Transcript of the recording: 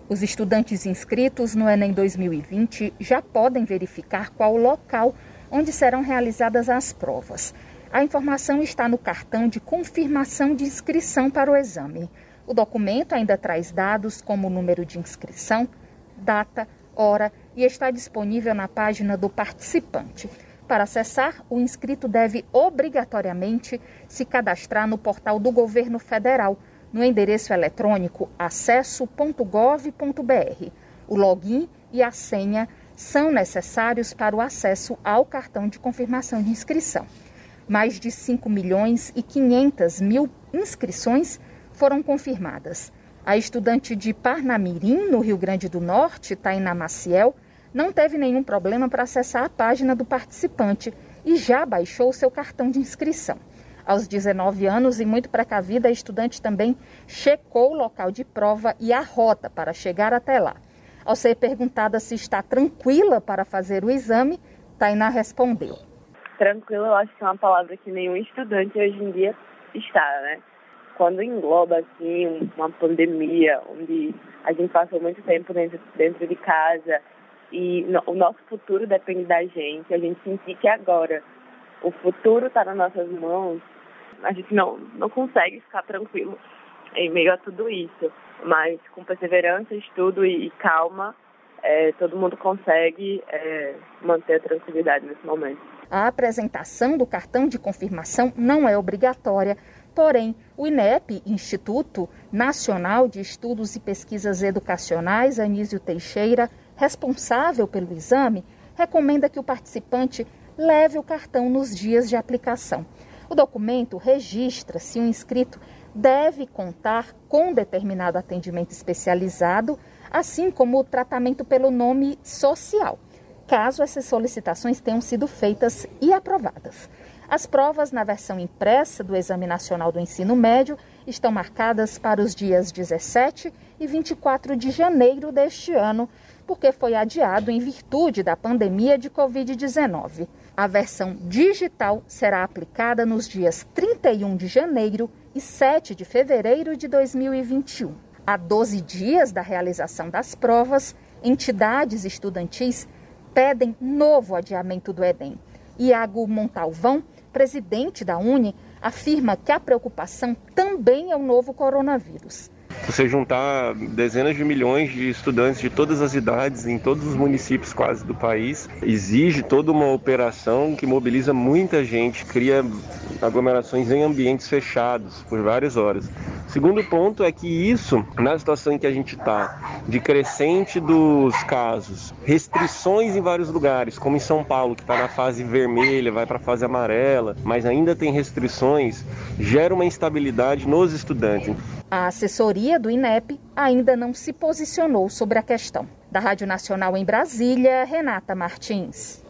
Os estudantes inscritos no Enem 2020 já podem verificar qual o local onde serão realizadas as provas. A informação está no cartão de confirmação de inscrição para o exame. O documento ainda traz dados como o número de inscrição, data, hora e está disponível na página do participante. Para acessar, o inscrito deve obrigatoriamente se cadastrar no portal do Governo Federal, no endereço eletrônico acesso.gov.br. O login e a senha são necessários para o acesso ao cartão de confirmação de inscrição. Mais de 5.500.000 inscrições foram confirmadas. A estudante de Parnamirim, no Rio Grande do Norte, Tainá Maciel, não teve nenhum problema para acessar a página do participante e já baixou seu cartão de inscrição. Aos 19 anos e muito precavida, a estudante também checou o local de prova e a rota para chegar até lá. Ao ser perguntada se está tranquila para fazer o exame, Tainá respondeu: Tranquila, eu acho que é uma palavra que nenhum estudante hoje em dia está, né? Quando engloba assim uma pandemia, onde a gente passou muito tempo dentro de casa e o nosso futuro depende da gente, a gente sentir que agora o futuro está nas nossas mãos, a gente não consegue ficar tranquilo em meio a tudo isso. Mas com perseverança, estudo e calma, todo mundo consegue manter a tranquilidade nesse momento. A apresentação do cartão de confirmação não é obrigatória, porém, o INEP, Instituto Nacional de Estudos e Pesquisas Educacionais, Anísio Teixeira, responsável pelo exame, recomenda que o participante leve o cartão nos dias de aplicação. O documento registra se o inscrito deve contar com determinado atendimento especializado, assim como o tratamento pelo nome social, caso essas solicitações tenham sido feitas e aprovadas. As provas na versão impressa do Exame Nacional do Ensino Médio estão marcadas para os dias 17 e 24 de janeiro deste ano, porque foi adiado em virtude da pandemia de Covid-19. A versão digital será aplicada nos dias 31 de janeiro e 7 de fevereiro de 2021. Há 12 dias da realização das provas, entidades estudantis pedem novo adiamento do Enem. Iago Montalvão, presidente da UNE, afirma que a preocupação também é o novo coronavírus. Você juntar dezenas de milhões de estudantes de todas as idades, em todos os municípios quase do país, exige toda uma operação que mobiliza muita gente, cria aglomerações em ambientes fechados por várias horas. O segundo ponto é que isso, na situação em que a gente está, de crescente dos casos, restrições em vários lugares, como em São Paulo, que está na fase vermelha, vai para a fase amarela, mas ainda tem restrições, gera uma instabilidade nos estudantes. A assessoria do INEP ainda não se posicionou sobre a questão. Da Rádio Nacional em Brasília, Renata Martins.